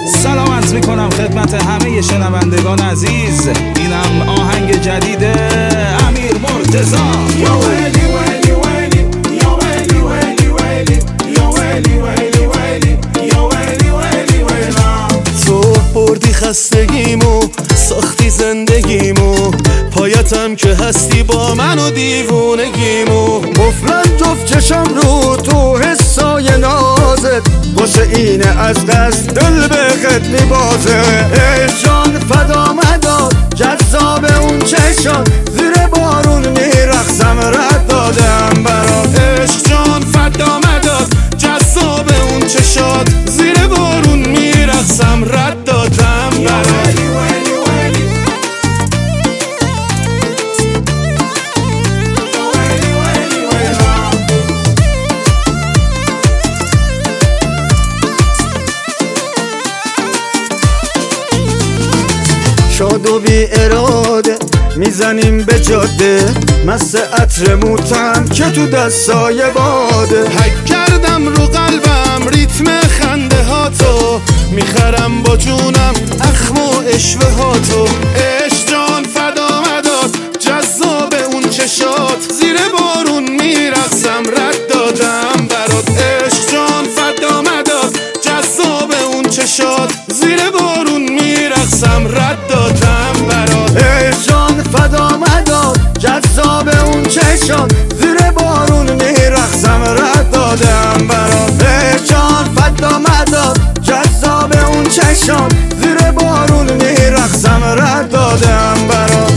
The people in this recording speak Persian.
سلام عرض میکنم خدمت همه شنوندگان عزیز. اینم آهنگ جدید امیر مرتضی. یا ویلی ویلی ویلی، یا ویلی ویلی ویلی، یا ویلی ویلی ویلی، یا ویلی ویلی ویلا. تو بردی خستگیمو، ساختی زندگیمو، پایتم که هستی با من و دیوونگیمو. مفلن جفت چشم رو تو حسای نازت، واسه اینه از دست دل به خط میبازه. ای جان فدا مداد جذاب اون چشان، زیر بارون میرقصم رد دادم برات. عشق جان فدا مداد جذاب اون چشات، زیر بارون میرقصم رد دادم برات. شاد و بی اراده میزنیم به جاده، مست عطر موتم که تو دستای باده. حک کردم رو قلبم ریتم خنده هاتو، میخرم با جونم اخم و اشوه هاتو. عشق جان فدا مداد جذاب اون چشات، زیر بارون میرقصم رد دادم برات. عشق جان فدا مداد جذاب اون چشات، زیر بارون میرقصم رد دادم برات. ای جان فدا مداد جذاب اون چشات، زیر بارون میرقصم رد دادم برات. ای جان فدا مداد جذاب اون چشات، زیر بارون میرقصم رد دادم برات.